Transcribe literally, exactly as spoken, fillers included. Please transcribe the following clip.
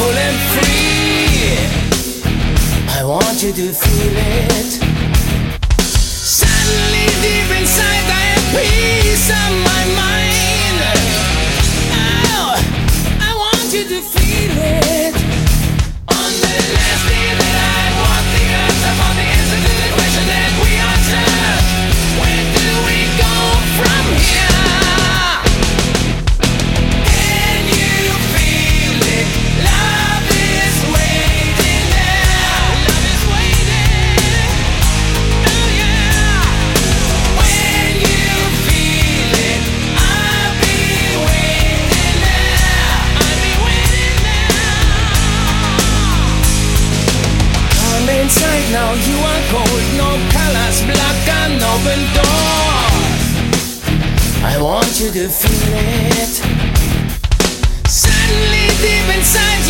full and free. I want you to feel it. Suddenly deep inside I have peace on my mind. Oh, I want you to feel it. On the last day that I walk the earth, I found the answer to the question that we answer. Where do we go from here? Can you feel it? Love is waiting there. Love is waiting. Oh yeah. When you feel it, I'll be waiting there. I'll be waiting there. Come inside now, you are cold. No colors, black and open door. I want you to feel it. Suddenly deep inside